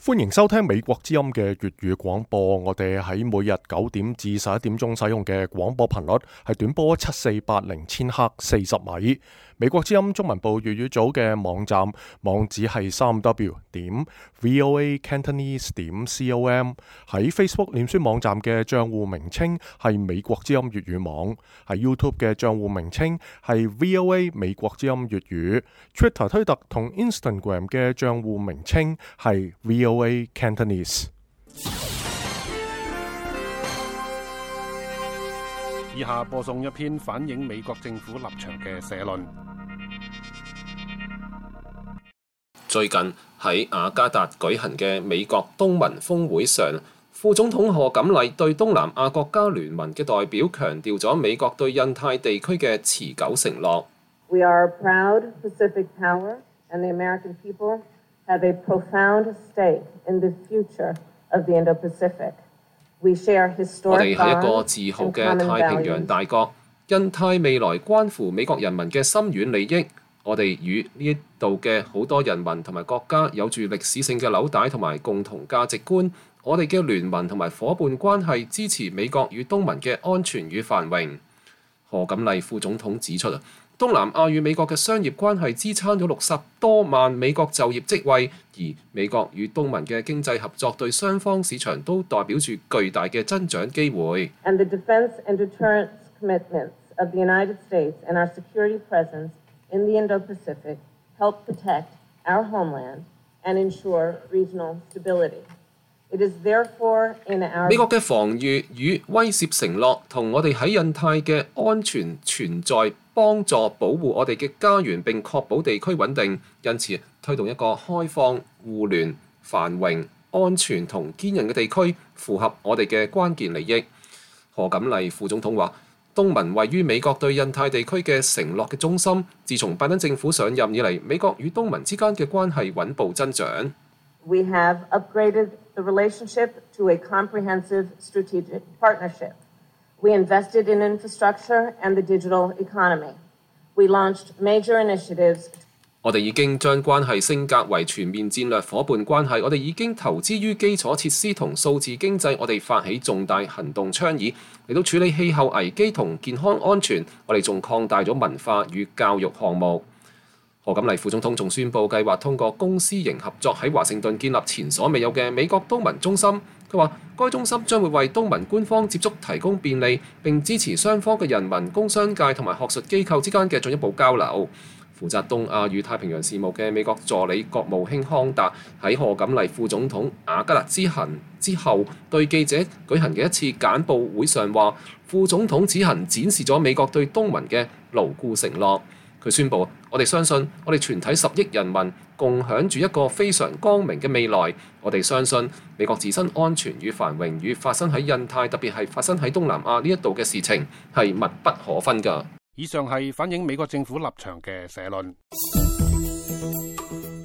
歡迎收聽美國之音嘅粵語廣播。我哋喺每日9點至11點鐘使用嘅廣播頻率係短波7480千赫40米。美國之音中文部粵語組嘅網站網址係3w.voacantonese.com。喺 Facebook 臉書網站嘅賬戶名稱係美國之音粵語網。喺 YouTube 嘅賬戶名稱係 VOA 美國之音粵語。Twitter 推特同 Instagram 嘅賬戶名稱係 VOA Cantonese。 以下播送一篇反映美國政府立場嘅社論。 最近喺雅加達舉行嘅美國東盟峰會上，副總統賀錦麗對東南亞國家聯盟嘅代表強調咗美國對印太地區嘅持久承諾。 We are a proud Pacific power, and the American people have a profound stake in the future of the Indo-Pacific. We share historic bonds and common values. 我哋係一個自豪嘅太平洋大國，印太未來關乎美國人民嘅深遠利益。我哋與呢度嘅好多人民同埋國家有住歷史性嘅紐帶同埋共同價值觀。我哋嘅聯盟同埋夥伴關係支持美國與東盟嘅安全與繁榮。賀錦麗副總統指出，東南亞與美國嘅商業關係支撐咗60多萬美國就業職位，而美國與東盟嘅經濟合作對雙方市場都代表住巨大嘅增長機會。And the defense and deterrence commitments of the United States and our security presence in the Indo-Pacific help protect our homeland and ensure regional stability. It is therefore in our 美國嘅防禦與威懾承諾同我哋喺印太嘅安全存在幫助保護我哋嘅家園並確保地區穩定，因此推動一個開放、互聯、繁榮、安全同堅韌嘅地區，符合我哋嘅關鍵利益。賀錦麗副總統話：東盟位於美國對印太地區嘅承諾嘅中心。自從拜登政府上任以嚟，美國與東盟之間嘅關係穩步增長。 We have upgraded the relationship to a comprehensive strategic partnership. We invested in infrastructure and the digital economy. We launched major initiatives. 我哋已經將關係升格為全面戰略夥伴關係。我哋已經投資於基礎設施同數字經濟。我哋發起重大行動倡議嚟到處理氣候危機同健康安全。我哋仲擴大咗文化與教育項目。賀錦麗副總統仲宣布計劃通過公私營合作喺華盛頓建立前所未有嘅美國東盟中心。佢話該中心將會為東盟官方接觸提供便利，並支持雙方嘅人民、工商界同埋學術機構之間嘅進一步交流。負責東亞與太平洋事務嘅美國助理國務卿康達喺賀錦麗副總統雅加達之行之後對記者舉行嘅一次簡報會上話，副總統此行展示咗美國對東盟嘅牢固承諾。佢宣布：我哋相信我哋全體10億人民共享住一個非常光明嘅未來。我哋相信美國自身安全與繁榮與發生喺印太，特別係發生喺東南亞呢一度嘅事情係密不可分㗎。 以上係反映美國政府立場嘅社論。